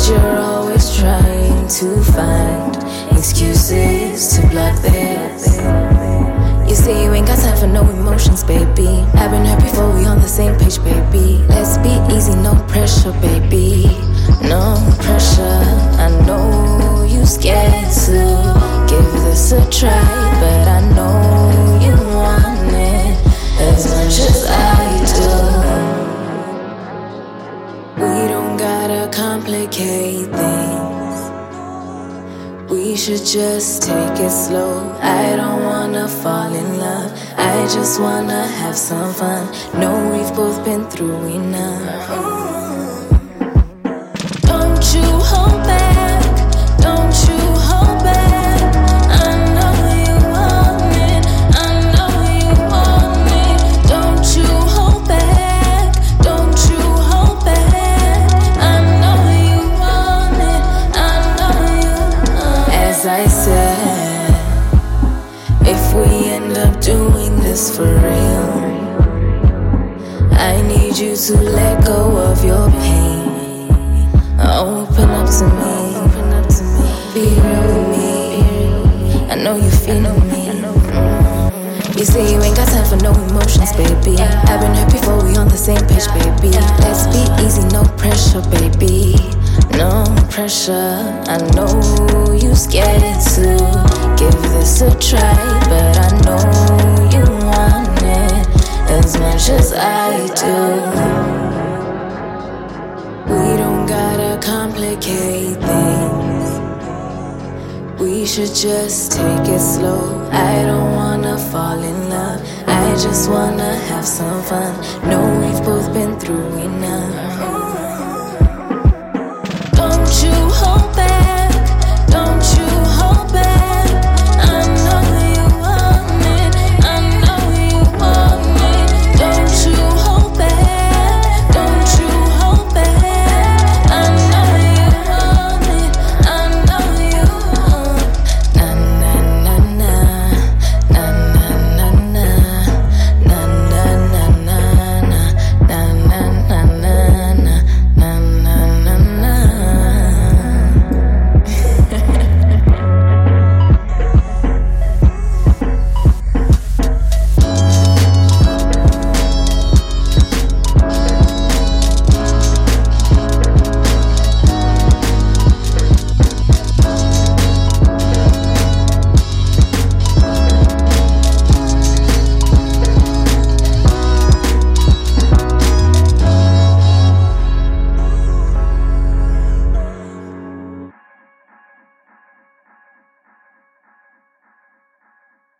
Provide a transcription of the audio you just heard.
you're always trying to find excuses to block this. You say you ain't got time for no emotions, baby. I've been hurt before, we on the same page, baby. Let's be easy, no pressure, baby. No pressure. I know you scared to give this a try, but I know you want it as much as I do. We don't gotta complicate things. We should just take it slow. I don't wanna fall in love, I just wanna have some fun. Know we've both been through enough. Don't you hold back, don't you hold back. I know you want it, I know you want it. Don't you hold back, don't you hold back. I know you want it, I know you want it. As I said, if we end up doing this for real, I need you to let go of your pain. Open up to me, be real with me. I know you feeling me. You say you ain't got time for no emotions, baby. I've been hurt before, we on the same page, baby. Let's be easy, no pressure, baby. No pressure. I know you scared to give this a try, but I know you want it as much as I do. We don't gotta complicate things. We should just take it slow. I don't wanna fall in love, I just wanna have some fun. Know we've both been through enough.